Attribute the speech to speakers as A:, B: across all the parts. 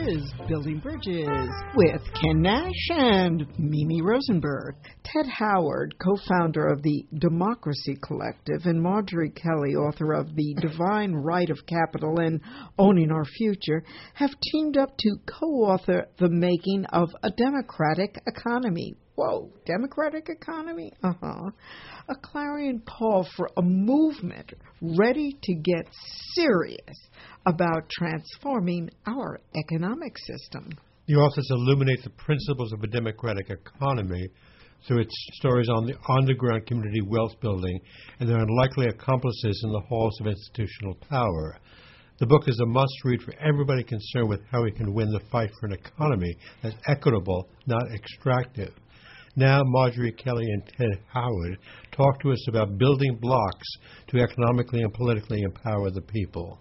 A: is Building Bridges with Ken Nash and Mimi Rosenberg. Ted Howard, co-founder of the Democracy Collective, and Marjorie Kelly, author of The Divine Right of Capital and Owning Our Future, have teamed up to co-author The Making of a Democratic Economy. Whoa, democratic economy? A clarion call for a movement ready to get serious about transforming our economic system.
B: The authors illuminate the principles of a democratic economy through its stories on the underground community wealth building and their unlikely accomplices in the halls of institutional power. The book is a must-read for everybody concerned with how we can win the fight for an economy that's equitable, not extractive. Now, Marjorie Kelly and Ted Howard talk to us about building blocks to economically and politically empower the people.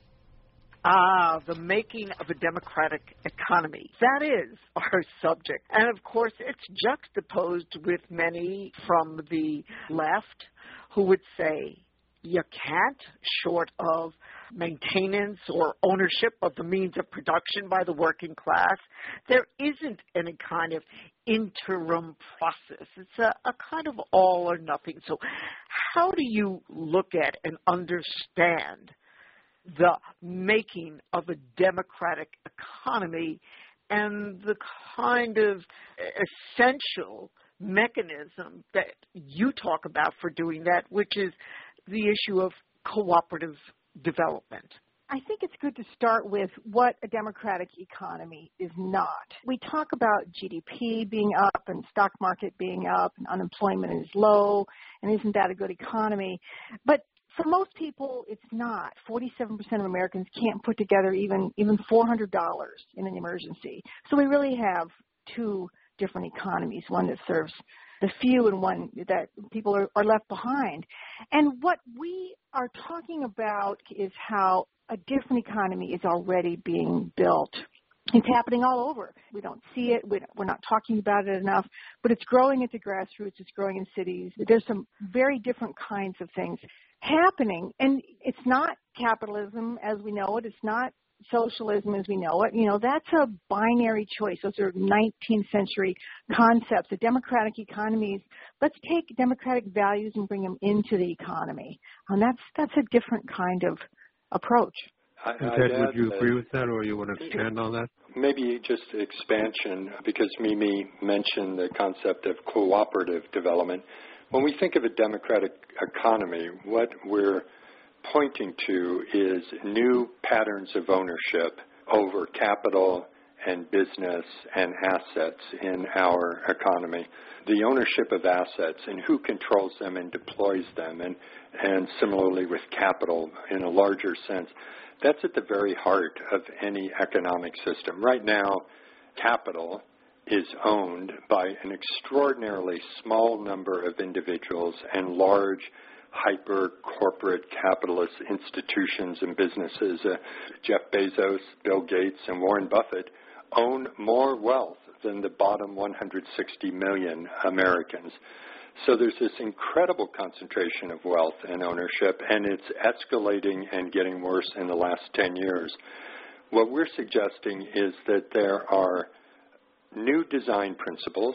C: The making of a democratic economy. That is our subject. And, of course, it's juxtaposed with many from the left who would say you can't, short of maintenance or ownership of the means of production by the working class. There isn't any kind of interim process. It's a kind of all or nothing. So how do you look at and understand the making of a democratic economy and the kind of essential mechanism that you talk about for doing that, which is the issue of cooperative development?
D: I think it's good to start with what a democratic economy is not. We talk about GDP being up and stock market being up and unemployment is low, and isn't that a good economy? But for most people, it's not. 47% of Americans can't put together even $400 in an emergency. So we really have two different economies, one that serves the few and one that people are left behind. And what we are talking about is how a different economy is already being built. It's happening all over. We don't see it. We're not talking about it enough, but it's growing at the grassroots. It's growing in cities. There's some very different kinds of things happening, and it's not capitalism as we know it. It's not socialism as we know it. You know, that's a binary choice. Those are 19th century concepts. The democratic economies, let's take democratic values and bring them into the economy. And that's a different kind of approach.
B: Ted, would you agree with that, or you want to expand on that?
E: Maybe just expansion, because Mimi mentioned the concept of cooperative development. When we think of a democratic economy, what we're pointing to is new patterns of ownership over capital and business and assets in our economy. The ownership of assets and who controls them and deploys them, and similarly with capital in a larger sense, that's at the very heart of any economic system. Right now, capital is owned by an extraordinarily small number of individuals and large hyper-corporate capitalist institutions and businesses. Jeff Bezos, Bill Gates, and Warren Buffett own more wealth than the bottom 160 million Americans. So there's this incredible concentration of wealth and ownership, and it's escalating and getting worse in the last 10 years. What we're suggesting is that there are new design principles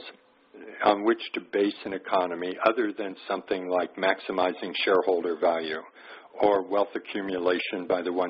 E: on which to base an economy other than something like maximizing shareholder value or wealth accumulation by the 1%.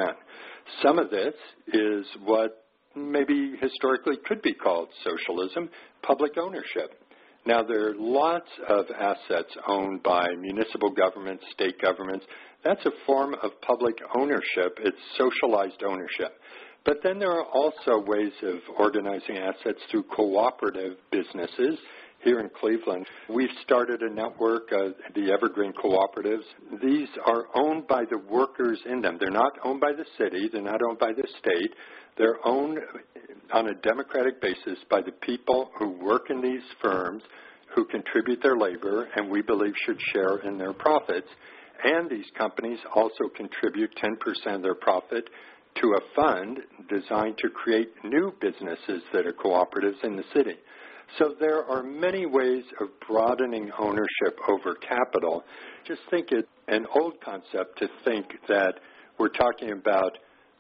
E: Some of this is what maybe historically could be called socialism, public ownership. Now, there are lots of assets owned by municipal governments, state governments. That's a form of public ownership. It's socialized ownership. But then there are also ways of organizing assets through cooperative businesses. Here in Cleveland, we've started a network, the Evergreen Cooperatives. These are owned by the workers in them. They're not owned by the city. They're not owned by the state. They're owned on a democratic basis by the people who work in these firms, who contribute their labor, and we believe should share in their profits. And these companies also contribute 10% of their profit to a fund designed to create new businesses that are cooperatives in the city. So there are many ways of broadening ownership over capital. Just think it an old concept to think that we're talking about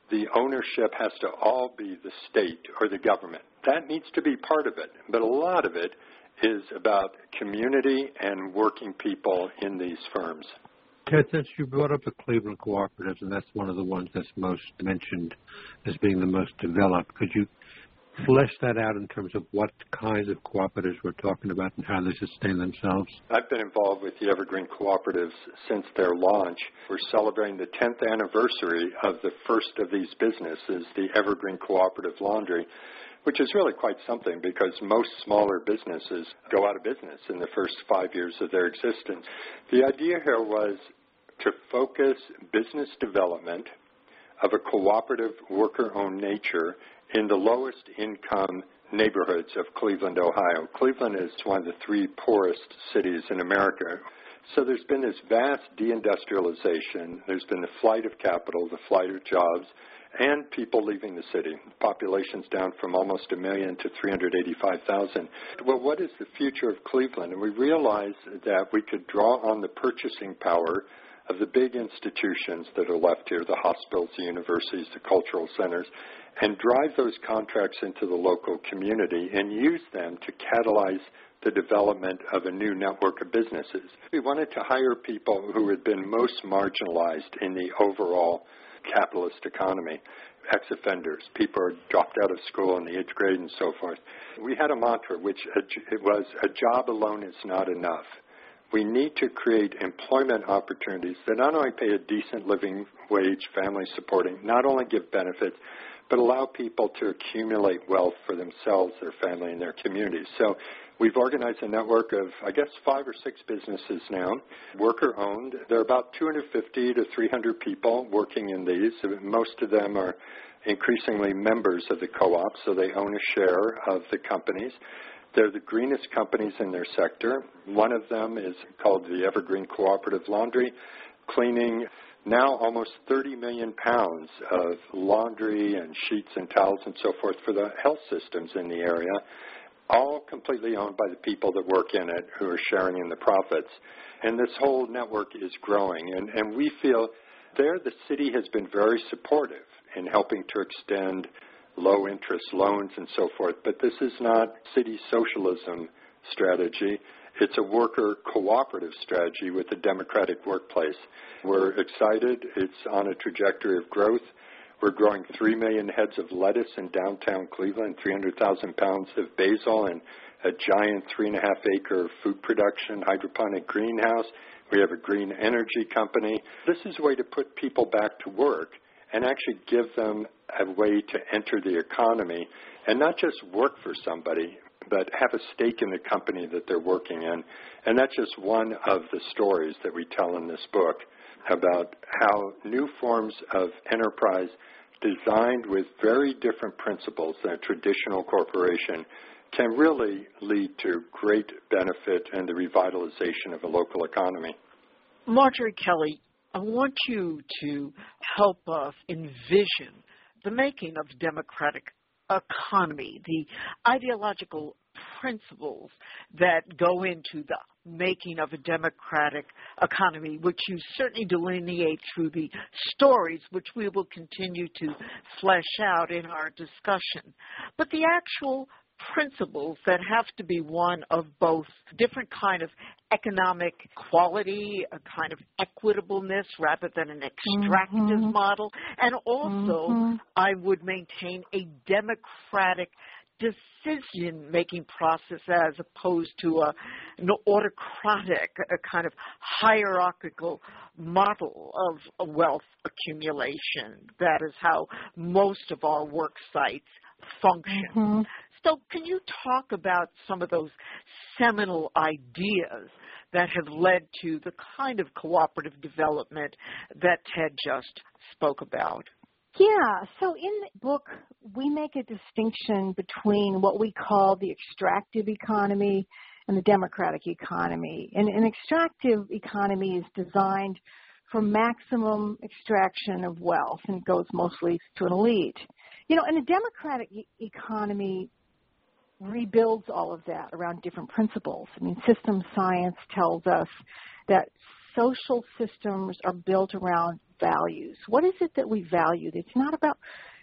E: the ownership has to all be the state or the government. That needs to be part of it, but a lot of it is about community and working people in these firms.
B: Ted, since you brought up the Cleveland Cooperatives, and that's one of the ones that's most mentioned as being the most developed, could you flesh that out in terms of what kinds of cooperatives we're talking about and how they sustain themselves?
E: I've been involved with the Evergreen Cooperatives since their launch. We're celebrating the 10th anniversary of the first of these businesses, the Evergreen Cooperative Laundry, which is really quite something because most smaller businesses go out of business in the first 5 years of their existence. The idea here was to focus business development of a cooperative worker-owned nature in the lowest income neighborhoods of Cleveland, Ohio. Cleveland is one of the 3 poorest cities in America. So there's been this vast deindustrialization. There's been the flight of capital, the flight of jobs, and people leaving the city. The population's down from almost 1 million to 385,000. Well, what is the future of Cleveland? And we realized that we could draw on the purchasing power of the big institutions that are left here, the hospitals, the universities, the cultural centers, and drive those contracts into the local community and use them to catalyze the development of a new network of businesses. We wanted to hire people who had been most marginalized in the overall capitalist economy, ex-offenders, people who dropped out of school in the 8th grade and so forth. We had a mantra, which it was, a job alone is not enough. We need to create employment opportunities that not only pay a decent living wage, family supporting, not only give benefits, but allow people to accumulate wealth for themselves, their family, and their communities. So we've organized a network of, 5 or 6 businesses now, worker-owned. There are about 250 to 300 people working in these. Most of them are increasingly members of the co-op, so they own a share of the companies. They're the greenest companies in their sector. One of them is called the Evergreen Cooperative Laundry, cleaning now almost 30 million pounds of laundry and sheets and towels and so forth for the health systems in the area, all completely owned by the people that work in it who are sharing in the profits. And this whole network is growing. And we feel there the city has been very supportive in helping to extend low-interest loans and so forth. But this is not city socialism strategy. It's a worker cooperative strategy with a democratic workplace. We're excited. It's on a trajectory of growth. We're growing 3 million heads of lettuce in downtown Cleveland, 300,000 pounds of basil, and a giant 3.5-acre food production hydroponic greenhouse. We have a green energy company. This is a way to put people back to work and actually give them a way to enter the economy and not just work for somebody, but have a stake in the company that they're working in. And that's just one of the stories that we tell in this book about how new forms of enterprise designed with very different principles than a traditional corporation can really lead to great benefit and the revitalization of a local economy.
C: Marjorie Kelly, I want you to help us envision the making of a democratic economy, the ideological principles that go into the making of a democratic economy, which you certainly delineate through the stories, which we will continue to flesh out in our discussion. But the actual principles that have to be one of both different kind of economic quality, a kind of equitableness rather than an extractive model, and also I would maintain a democratic decision-making process as opposed to an autocratic, a kind of hierarchical model of wealth accumulation. That is how most of our work sites function. So can you talk about some of those seminal ideas that have led to the kind of cooperative development that Ted just spoke about?
D: Yeah, so in the book, we make a distinction between what we call the extractive economy and the democratic economy. And an extractive economy is designed for maximum extraction of wealth, and it goes mostly to an elite. You know, and a democratic economy rebuilds all of that around different principles. I mean, systems science tells us that social systems are built around values. What is it that we value? It's not about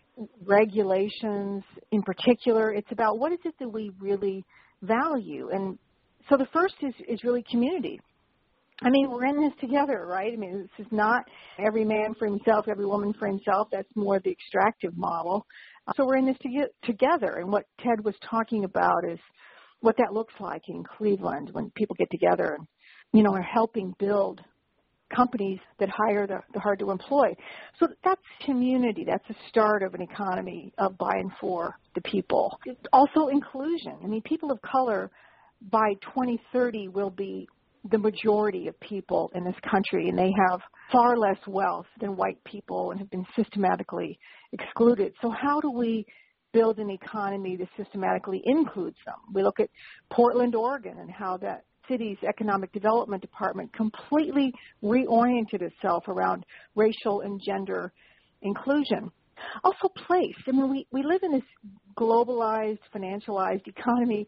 D: regulations in particular. It's about what is it that we really value. And so the first is really community. I mean, we're in this together, right? I mean, this is not every man for himself, every woman for himself. That's more the extractive model. So we're in this together. And what Ted was talking about is what that looks like in Cleveland when people get together and, are helping build companies that hire the hard to employ. So that's community. That's the start of an economy of by and for the people. Also inclusion. I mean, people of color by 2030 will be the majority of people in this country, and they have far less wealth than white people and have been systematically excluded. So how do we build an economy that systematically includes them? We look at Portland, Oregon, and how that city's economic development department completely reoriented itself around racial and gender inclusion. Also place. I mean, we live in this globalized, financialized economy.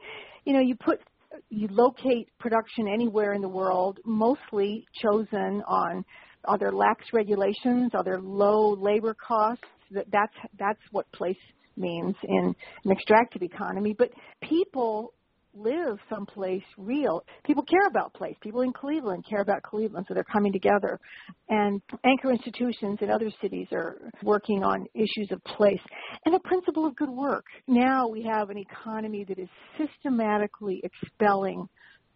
D: You locate production anywhere in the world, mostly chosen on are there lax regulations, are there low labor costs. That's what place means in an extractive economy. But people live someplace real. People care about place. People in Cleveland care about Cleveland, so they're coming together. And anchor institutions in other cities are working on issues of place. And the principle of good work. Now we have an economy that is systematically expelling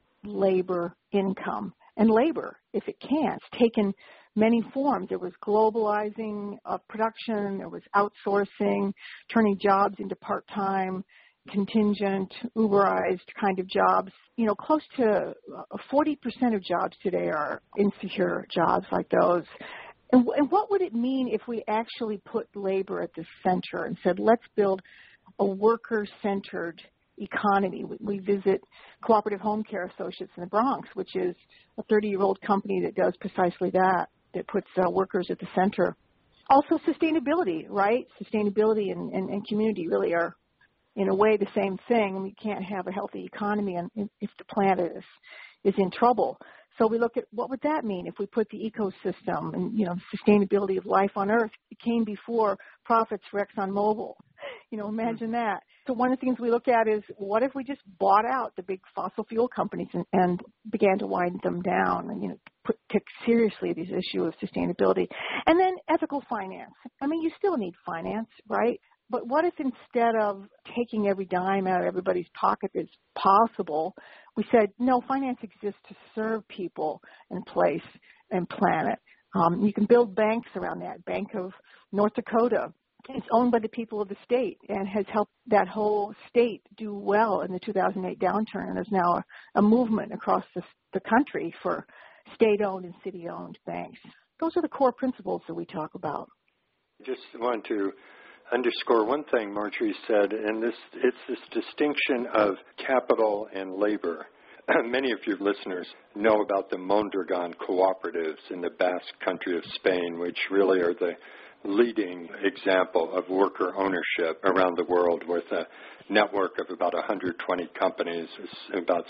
D: labor income. And labor, if it can, it's taken many forms. There was globalizing of production. There was outsourcing, turning jobs into part-time, contingent, Uberized kind of jobs. Close to 40% of jobs today are insecure jobs like those. And what would it mean if we actually put labor at the center and said, let's build a worker-centered economy? We visit Cooperative Home Care Associates in the Bronx, which is a 30-year-old company that does precisely that puts workers at the center. Also sustainability, right? Sustainability and community really are, in a way, the same thing. And we can't have a healthy economy if the planet is in trouble. So we look at what would that mean if we put the ecosystem and, sustainability of life on Earth. It came before profits for ExxonMobil. Imagine that. So one of the things we look at is what if we just bought out the big fossil fuel companies and began to wind them down and, took seriously these issues of sustainability. And then ethical finance. I mean, you still need finance, right? But what if instead of taking every dime out of everybody's pocket that's possible, we said, no, finance exists to serve people and place and planet. You can build banks around that. Bank of North Dakota is owned by the people of the state and has helped that whole state do well in the 2008 downturn. And there's now a movement across the country for state-owned and city-owned banks. Those are the core principles that we talk about.
E: I just want to underscore one thing Marjorie said, and it's this distinction of capital and labor. Many of your listeners know about the Mondragon cooperatives in the Basque country of Spain, which really are the leading example of worker ownership around the world, with a network of about 120 companies, about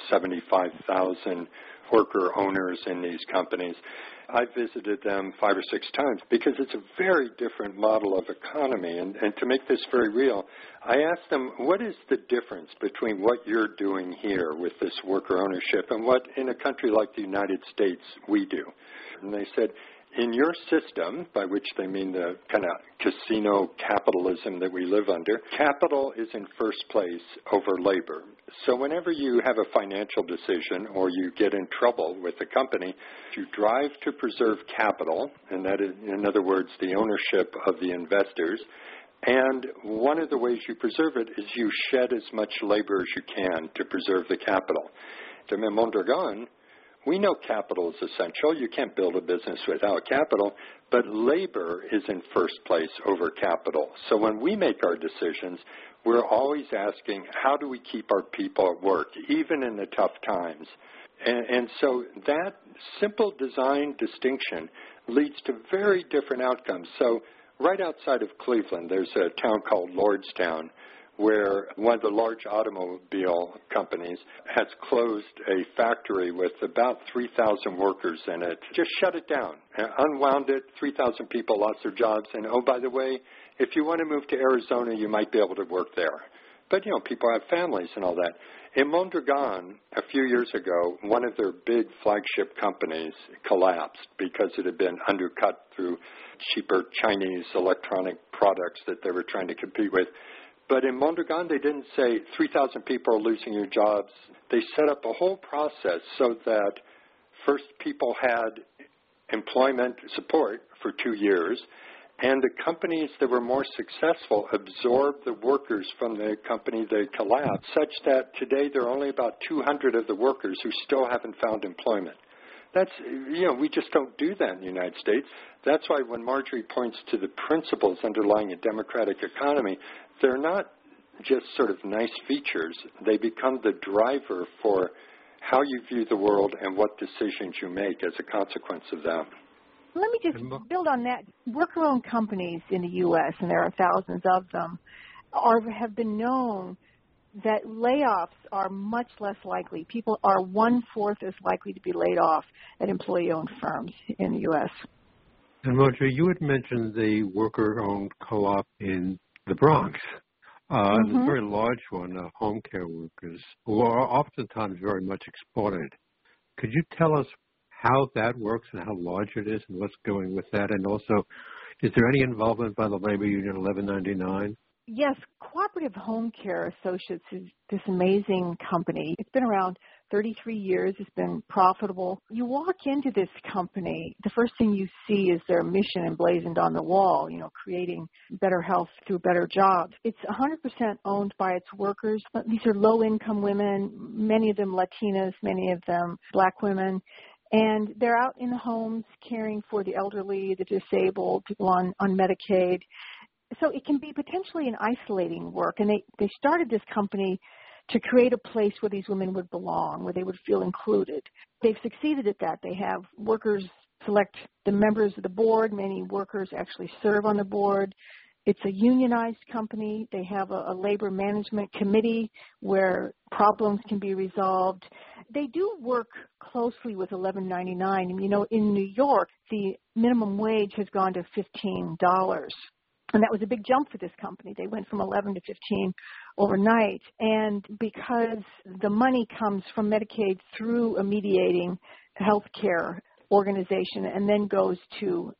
E: 75,000 worker owners in these companies. I visited them 5 or 6 times because it's a very different model of economy. And to make this very real, I asked them, what is the difference between what you're doing here with this worker ownership and what in a country like the United States we do? And they said, in your system, by which they mean the kind of casino capitalism that we live under, capital is in first place over labor. So whenever you have a financial decision or you get in trouble with the company, you drive to preserve capital, and that is, in other words, the ownership of the investors. And one of the ways you preserve it is you shed as much labor as you can to preserve the capital. To Mondragon, we know capital is essential. You can't build a business without capital, but labor is in first place over capital. So when we make our decisions, we're always asking, how do we keep our people at work, even in the tough times? And so that simple design distinction leads to very different outcomes. So right outside of Cleveland, there's a town called Lordstown, where one of the large automobile companies has closed a factory with about 3,000 workers in it. Just shut it down, unwound it, 3,000 people lost their jobs, and oh, by the way, if you want to move to Arizona, you might be able to work there. But, people have families and all that. In Mondragon, a few years ago, one of their big flagship companies collapsed because it had been undercut through cheaper Chinese electronic products that they were trying to compete with. But in Mondragon, they didn't say 3,000 people are losing your jobs. They set up a whole process so that first people had employment support for 2 years, and the companies that were more successful absorbed the workers from the company that collapsed, such that today there are only about 200 of the workers who still haven't found employment. That's, we just don't do that in the United States. That's why when Marjorie points to the principles underlying a democratic economy, they're not just sort of nice features. They become the driver for how you view the world and what decisions you make as a consequence of them.
D: Let me just build on that. Worker-owned companies in the U.S., and there are thousands of them, have been known that layoffs are much less likely. People are 1/4 as likely to be laid off at employee-owned firms in the U.S.
B: And Marjorie, you had mentioned the worker-owned co-op in the Bronx. It's a very large one, home care workers, who are oftentimes very much exploited. Could you tell us how that works and how large it is and what's going with that? And also, is there any involvement by the labor union 1199?
D: Yes, Cooperative Home Care Associates is this amazing company. It's been around 33 years. It's been profitable. You walk into this company, the first thing you see is their mission emblazoned on the wall, creating better health through better jobs. It's 100% owned by its workers. These are low-income women, many of them Latinas, many of them Black women. And they're out in the homes caring for the elderly, the disabled, people on Medicaid. So it can be potentially an isolating work. And they started this company to create a place where these women would belong, where they would feel included. They've succeeded at that. They have workers select the members of the board. Many workers actually serve on the board. It's a unionized company. They have a labor management committee where problems can be resolved. They do work closely with 1199. In New York, the minimum wage has gone to $15. And that was a big jump for this company. They went from 11 to 15 overnight. And because the money comes from Medicaid through a mediating health care organization and then goes to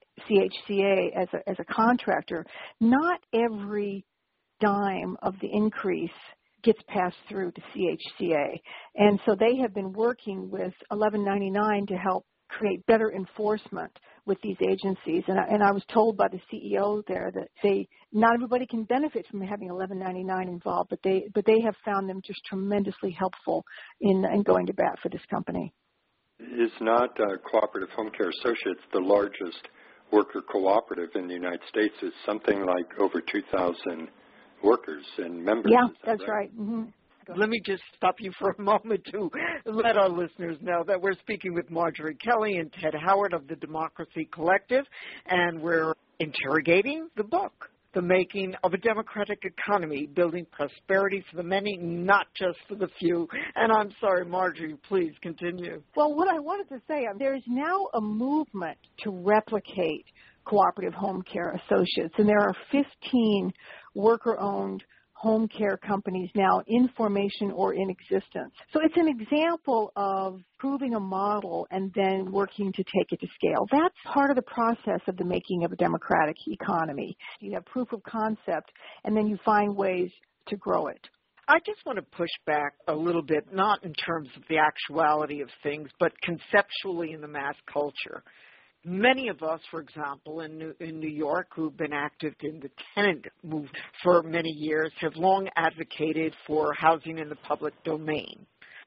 D: CHCA as a contractor, not every dime of the increase gets passed through to CHCA. And so they have been working with 1199 to help create better enforcement with these agencies. And I was told by the CEO there that not everybody can benefit from having 1199 involved, but they have found them just tremendously helpful in going to bat for this company.
E: Is not Cooperative Home Care Associates the largest worker cooperative in the United States? It's something like over 2,000 workers and members.
D: Yeah, that's right. Mm-hmm.
C: Let me just stop you for a moment to let our listeners know that we're speaking with Marjorie Kelly and Ted Howard of the Democracy Collective, and we're interrogating the book, The Making of a Democratic Economy, Building Prosperity for the Many, Not Just for the Few. And I'm sorry, Marjorie, please continue.
D: Well, what I wanted to say, there's now a movement to replicate Cooperative Home Care Associates, and there are 15 worker-owned home care companies now in formation or in existence. So it's an example of proving a model and then working to take it to scale. That's part of the process of the making of a democratic economy. You have proof of concept, and then you find ways to grow it.
C: I just want to push back a little bit, not in terms of the actuality of things, but conceptually in the mass culture. Many of us, for example, in New York, who've been active in the tenant movement for many years, have long advocated for housing in the public domain.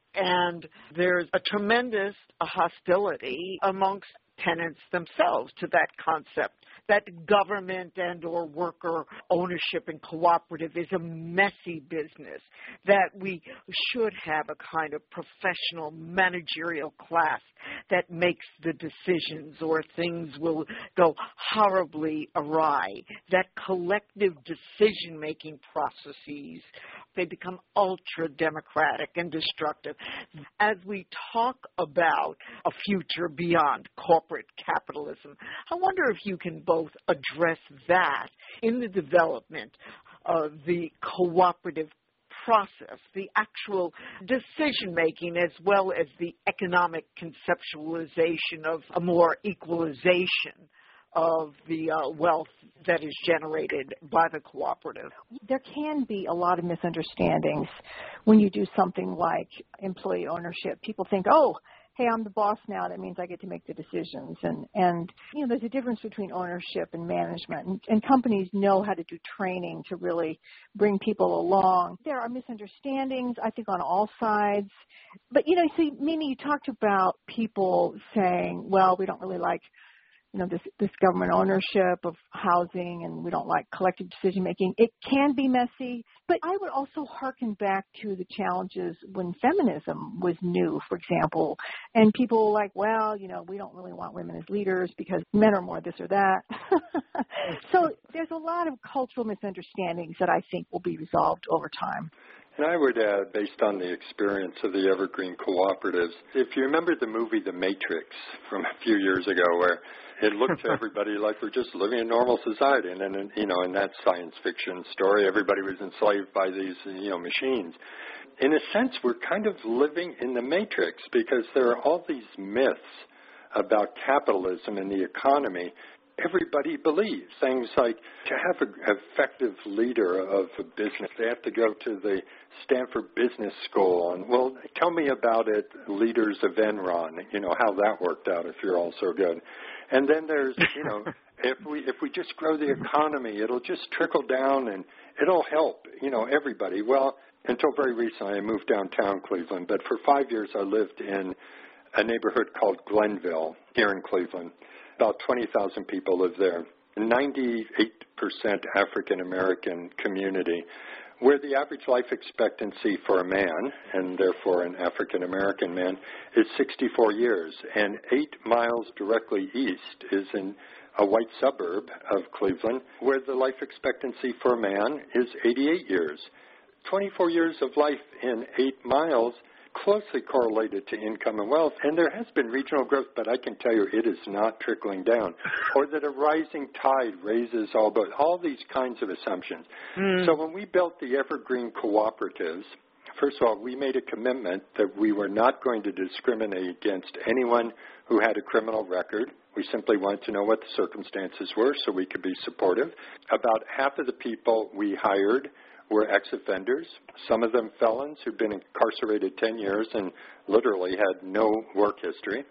C: And there's a tremendous hostility amongst tenants themselves to that concept. that government and or worker ownership and cooperative is a messy business, that we should have a kind of professional managerial class that makes the decisions or things will go horribly awry, that collective decision-making processes, they become ultra-democratic and destructive. As we talk about a future beyond corporate capitalism, I wonder if you can both address that in the development of the cooperative process, the actual decision-making, as well as the economic conceptualization of a more equalization of the wealth that is generated by the cooperative.
D: There can be a lot of misunderstandings when you do something like employee ownership. People think, oh, hey, I'm the boss now. That means I get to make the decisions. And you know, there's a difference between ownership and management. And companies know how to do training to really bring people along. There are misunderstandings, I think, on all sides. But, you know, see, Mimi, you talked about people saying, well, we don't really like this government ownership of housing, and we don't like collective decision-making. It can be messy, but I would also hearken back to the challenges when feminism was new, for example, and people were like, well, we don't really want women as leaders because men are more this or that. So there's a lot of cultural misunderstandings that I think will be resolved over time.
E: And I would add, based on the experience of the Evergreen Cooperatives, if you remember the movie The Matrix from a few years ago, where it looked to everybody like we're just living in normal society, and then, in that science fiction story, everybody was enslaved by these, machines. In a sense, we're kind of living in the Matrix because there are all these myths about capitalism and the economy. Everybody believes things like to have an effective leader of a business, they have to go to the Stanford Business School. And, well, tell me about it, leaders of Enron, how that worked out if you're all so good. And then there's, if we just grow the economy, it'll just trickle down and it'll help, everybody. Well, until very recently, I moved downtown Cleveland, but for 5 years I lived in a neighborhood called Glenville here in Cleveland. About 20,000 people live there. 98% African-American community, where the average life expectancy for a man, and therefore an African-American man, is 64 years. And 8 miles directly east is in a white suburb of Cleveland, where the life expectancy for a man is 88 years. 24 years of life in 8 miles closely correlated to income and wealth, and there has been regional growth, but I can tell you it is not trickling down, or that a rising tide raises all boats, all these kinds of assumptions. So when we built the Evergreen Cooperatives, first of all, we made a commitment that we were not going to discriminate against anyone who had a criminal record. We simply wanted to know what the circumstances were so we could be supportive. About half of the people we hired were ex-offenders, some of them felons who'd been incarcerated 10 years and literally had no work history.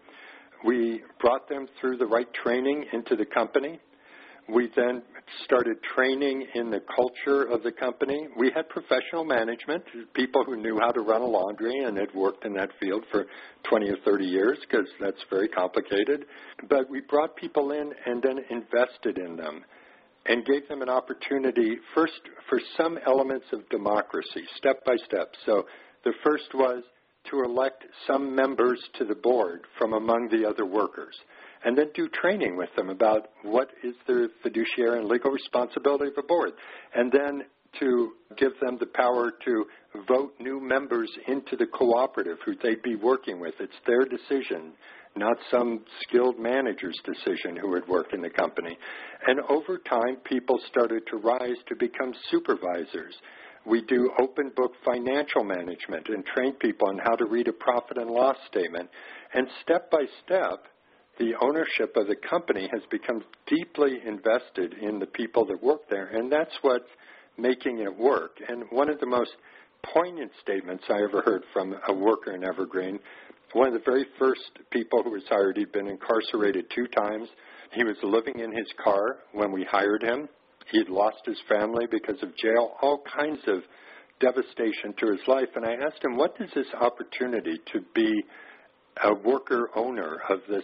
E: We brought them through the right training into the company. We then started training in the culture of the company. We had professional management, people who knew how to run a laundry and had worked in that field for 20 or 30 years because that's very complicated. But we brought people in and then invested in them and gave them an opportunity, first, for some elements of democracy, step by step. So the first was to elect some members to the board from among the other workers, and then do training with them about what is the fiduciary and legal responsibility of a board, and then to give them the power to vote new members into the cooperative who they'd be working with. It's their decision, not some skilled manager's decision who would work in the company. And over time, people started to rise to become supervisors. We do open book financial management and train people on how to read a profit and loss statement. And step by step, the ownership of the company has become deeply invested in the people that work there. And that's what's making it work. And one of the most poignant statements I ever heard from a worker in Evergreen, one of the very first people who was hired, he'd been incarcerated 2 times. He was living in his car when we hired him. He had lost his family because of jail, all kinds of devastation to his life. And I asked him, what does this opportunity to be a worker owner of this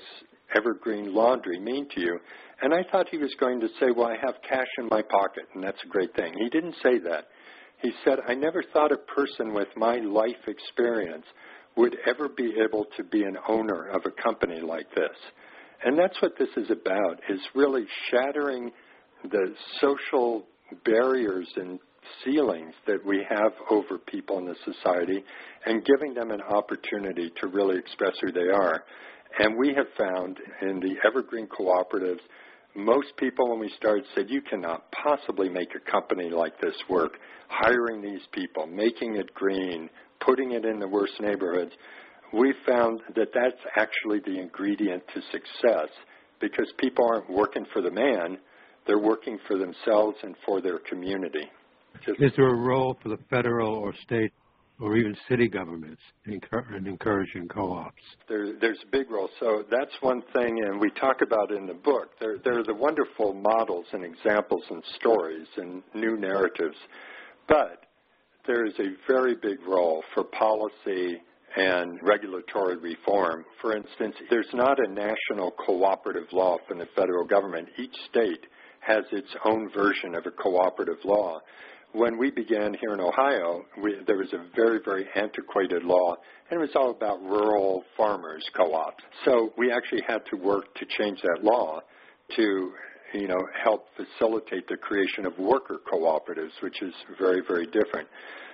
E: Evergreen Laundry mean to you? And I thought he was going to say, well, I have cash in my pocket, and that's a great thing. He didn't say that. He said, I never thought a person with my life experience would ever be able to be an owner of a company like this. And that's what this is about, is really shattering the social barriers and ceilings that we have over people in the society and giving them an opportunity to really express who they are. And we have found in the Evergreen Cooperatives, most people when we started said, you cannot possibly make a company like this work, hiring these people, making it green, putting it in the worst neighborhoods. We found that that's actually the ingredient to success, because people aren't working for the man, they're working for themselves and for their community.
B: Is there a role for the federal or state or even city governments in encouraging co-ops?
E: There's a big role. So that's one thing, and we talk about it in the book. There are the wonderful models and examples and stories and new narratives, but there is a very big role for policy and regulatory reform. For instance, there's not a national cooperative law from the federal government. Each state has its own version of a cooperative law. When we began here in Ohio, there was a very, very antiquated law, and it was all about rural farmers co-ops. So we actually had to work to change that law to, help facilitate the creation of worker cooperatives, which is very, very different.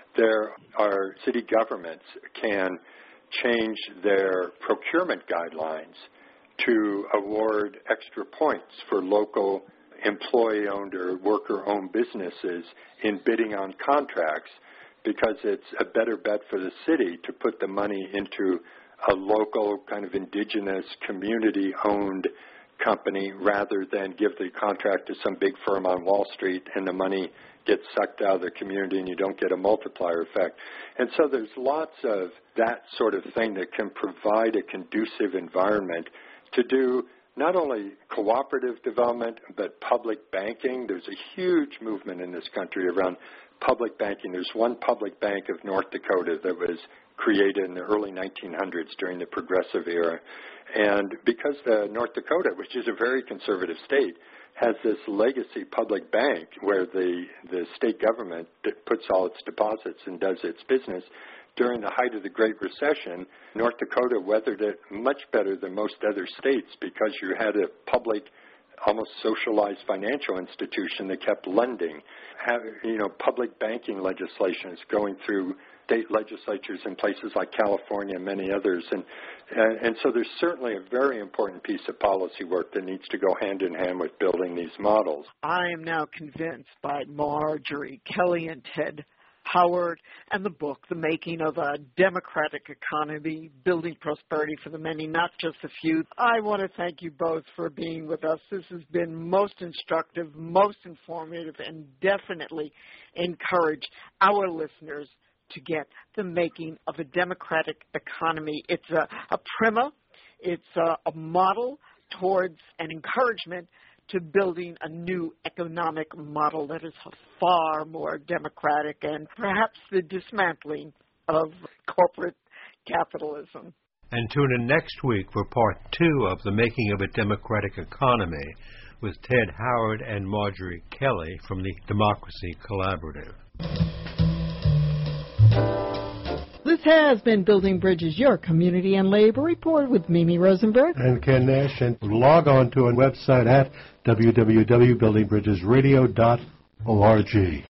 E: Our city governments can change their procurement guidelines to award extra points for local employee-owned or worker-owned businesses in bidding on contracts, because it's a better bet for the city to put the money into a local kind of indigenous community-owned company rather than give the contract to some big firm on Wall Street and the money gets sucked out of the community and you don't get a multiplier effect. And so there's lots of that sort of thing that can provide a conducive environment to do not only cooperative development, but public banking. There's a huge movement in this country around public banking. There's one public bank of North Dakota that was created in the early 1900s during the Progressive era. And because North Dakota, which is a very conservative state, has this legacy public bank where the state government puts all its deposits and does its business, during the height of the Great Recession, North Dakota weathered it much better than most other states because you had a public, almost socialized financial institution that kept lending. Public banking legislation is going through state legislatures in places like California and many others. And so there's certainly a very important piece of policy work that needs to go hand in hand with building these models.
C: I am now convinced by Marjorie Kelly and Ted Howard and the book, The Making of a Democratic Economy, Building Prosperity for the Many, Not Just a Few. I want to thank you both for being with us. This has been most instructive, most informative, and definitely encourage our listeners to get The Making of a Democratic Economy. It's a primer. It's a model towards an encouragement to building a new economic model that is far more democratic and perhaps the dismantling of corporate capitalism.
B: And tune in next week for part 2 of The Making of a Democratic Economy with Ted Howard and Marjorie Kelly from the Democracy Collaborative.
A: This has been Building Bridges, your community and labor report with Mimi Rosenberg
B: and Ken Nash. And log on to our website at www.buildingbridgesradio.org.